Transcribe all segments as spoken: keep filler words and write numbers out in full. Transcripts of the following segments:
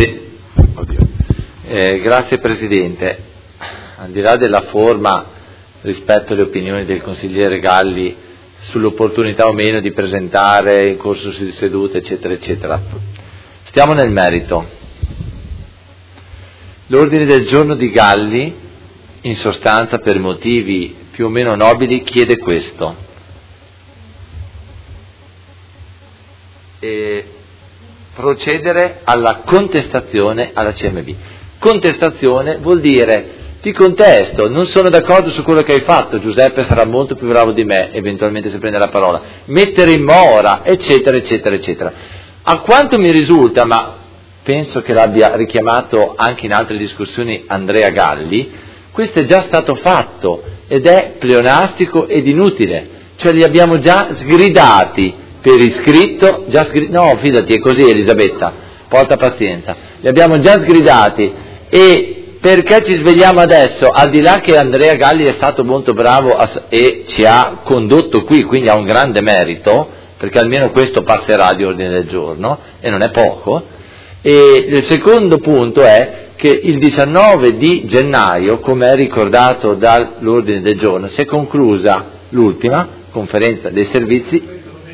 Sì. Oddio. Eh, grazie Presidente. Al di là della forma rispetto alle opinioni del consigliere Galli sull'opportunità o meno di presentare in corso di seduta, eccetera, eccetera, stiamo nel merito. L'ordine del giorno di Galli, in sostanza per motivi più o meno nobili, chiede questo. E procedere alla contestazione alla C M B. Contestazione vuol dire: ti contesto, non sono d'accordo su quello che hai fatto, Giuseppe sarà molto più bravo di me, eventualmente se prende la parola, mettere in mora, eccetera, eccetera, eccetera. A quanto mi risulta, ma penso che l'abbia richiamato anche in altre discussioni Andrea Galli, questo è già stato fatto ed è pleonastico ed inutile, cioè li abbiamo già sgridati per iscritto, già sgri- no fidati è così Elisabetta, porta pazienza, li abbiamo già sgridati. E perché ci svegliamo adesso, al di là che Andrea Galli è stato molto bravo a, e ci ha condotto qui, quindi ha un grande merito, perché almeno questo passerà di ordine del giorno, e non è poco. E il secondo punto è che il diciannove di gennaio, come è ricordato dall'ordine del giorno, si è conclusa l'ultima conferenza dei servizi.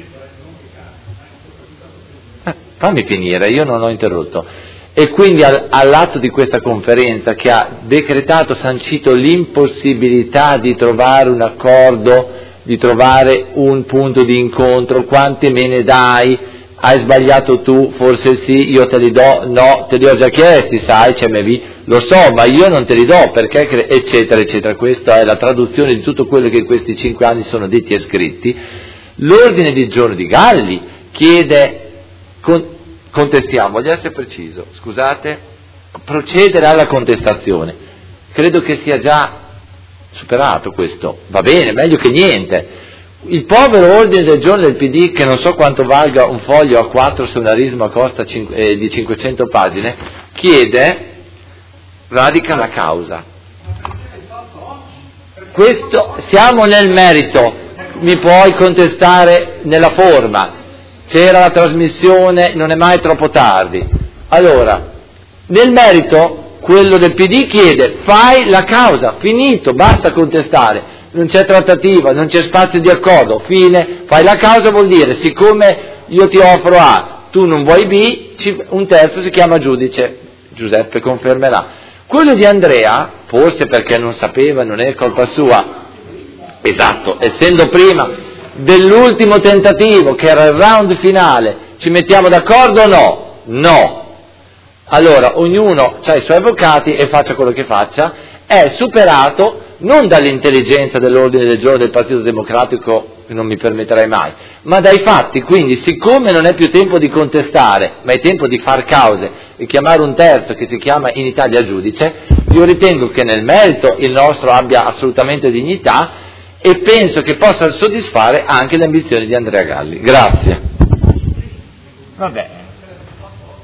Eh, fammi finire, io non ho interrotto. E quindi all'atto di questa conferenza, che ha decretato, sancito l'impossibilità di trovare un accordo, di trovare un punto di incontro, quante me ne dai, hai sbagliato tu, forse sì, io te li do, no, te li ho già chiesti, sai, C M B, lo so, ma io non te li do, perché, cre- eccetera, eccetera. Questa è la traduzione di tutto quello che in questi cinque anni sono detti e scritti. L'ordine del giorno di Galli chiede... Con, Contestiamo, voglio essere preciso, scusate, procedere alla contestazione. Credo che sia già superato questo, va bene, meglio che niente. Il povero ordine del giorno del P D, che non so quanto valga un foglio a quattro se una risma costa cinque, eh, di cinquecento pagine, chiede, radica la causa. Questo, siamo nel merito, mi puoi contestare nella forma. C'era la trasmissione, non è mai troppo tardi. Allora, nel merito, quello del P D chiede, fai la causa, finito, basta contestare, non c'è trattativa, non c'è spazio di accordo, fine, fai la causa vuol dire, siccome io ti offro A, tu non vuoi B, un terzo si chiama giudice, Giuseppe confermerà. Quello di Andrea, forse perché non sapeva, non è colpa sua, esatto, essendo prima... dell'ultimo tentativo, che era il round finale, ci mettiamo d'accordo o no? No. Allora, ognuno ha i suoi avvocati e faccia quello che faccia, è superato non dall'intelligenza dell'ordine del giorno del Partito Democratico, non mi permetterei mai, ma dai fatti. Quindi, siccome non è più tempo di contestare, ma è tempo di far cause e chiamare un terzo che si chiama in Italia giudice, io ritengo che nel merito il nostro abbia assolutamente dignità, e penso che possa soddisfare anche le ambizioni di Andrea Galli. Grazie. Vabbè.